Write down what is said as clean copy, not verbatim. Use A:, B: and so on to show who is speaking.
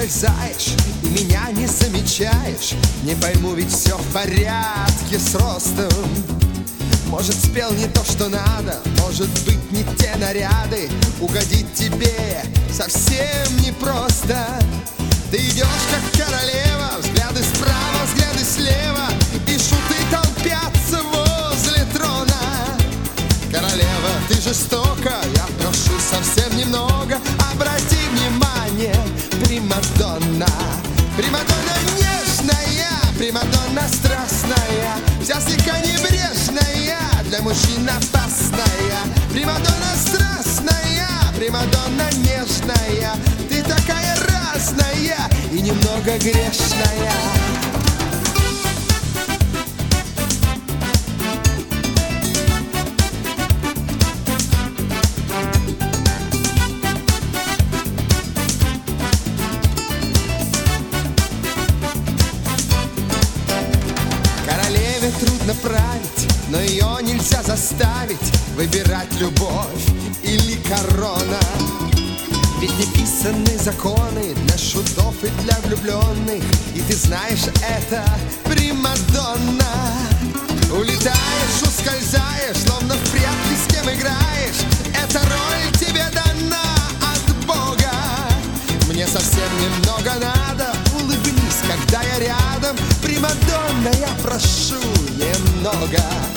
A: ускользаешь и меня не замечаешь. Не пойму, ведь все в порядке с ростом. Может, спел не то, что надо, может быть, не те наряды. Угодить тебе совсем непросто. Ты идешь, как королева, взгляды справа, взгляды слева, и шуты толпятся возле трона. Королева, ты жестока, я прошу совсем немного. Обрати внимание, примадонна. Примадонна нежная, примадонна страстная, вся слегка небрежная, для мужчин опасная. Примадонна страстная, примадонна нежная, ты такая разная и немного грешная. Трудно править, но ее нельзя заставить выбирать любовь или корона. Ведь не писаны законы для шутов и для влюбленных, и ты знаешь это, примадонна. Улетаешь, ускользаешь, словно в прятки с кем играешь. Эта роль тебе дана от Бога. Мне совсем немного надо, улыбнись, когда я рядом. Примадонна, я прошу немного.